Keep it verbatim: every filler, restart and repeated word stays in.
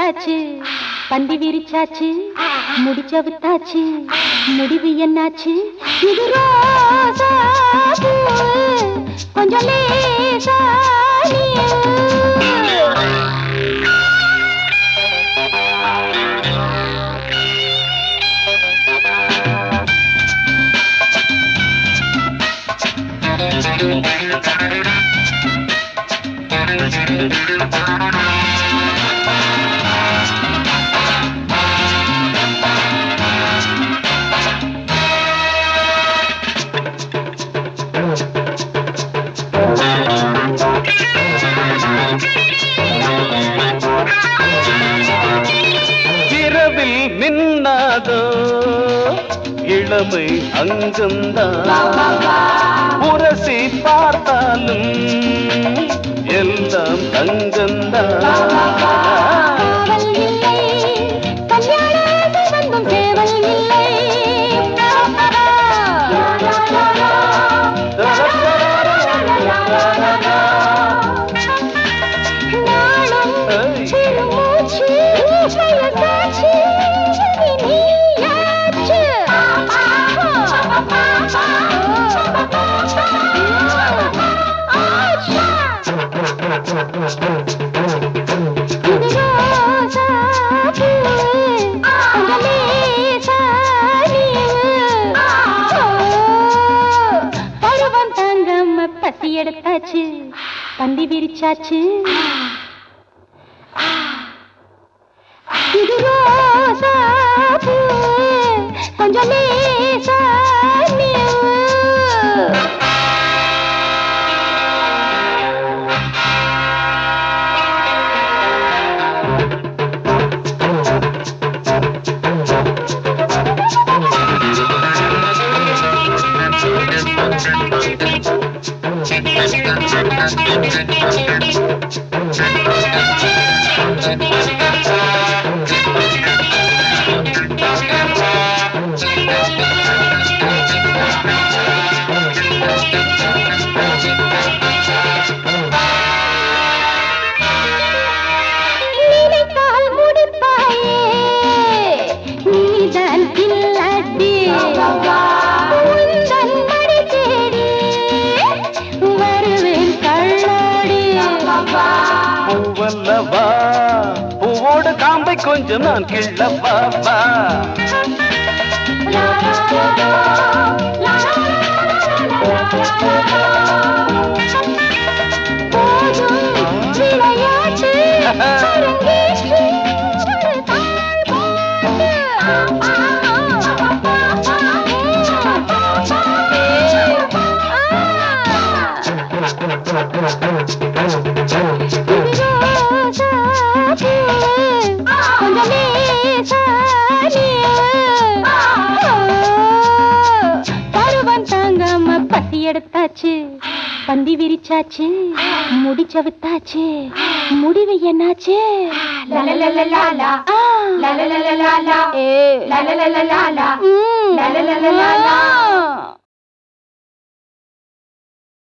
எடுத்தாச்சு, பந்தி விரிச்சாச்சு, முடிச்சவுத்தாச்சு, முடிவு என்னாச்சு? இது ரோசா பூ, கொஞ்சம் லேசா நீவு. இரவில் மின்னாதோ இளமை அங்கம்தான், உரசி பார்த்தாலும் எல்லாம் தங்கம்தான். பசி எடுத்தாச்சு, பந்தி விரிச்சாச்சு, இது ரோசா பூ, கொஞ்சம் லேசா நீவு. நினைத்தால் முடிப்பாயே, நீதான் கில்லாடி, உந்தன் மடி தேடி வருவேன் கள்ளாடி. பூவல்லவா, பூவோடு காம்பை கொஞ்சம் நான் கிள்ளவா. விளையாட்டு பருவம் தாங்காம பசி எடுத்தாச்சு, பந்தி விரிச்சாச்சு, முடிச்சவுத்தாச்சு, முடிவு என்னாச்சு? லலலலலாலா, லலலலலாலா, ஏ லலலலலாலா, ம் லலலலலாலா.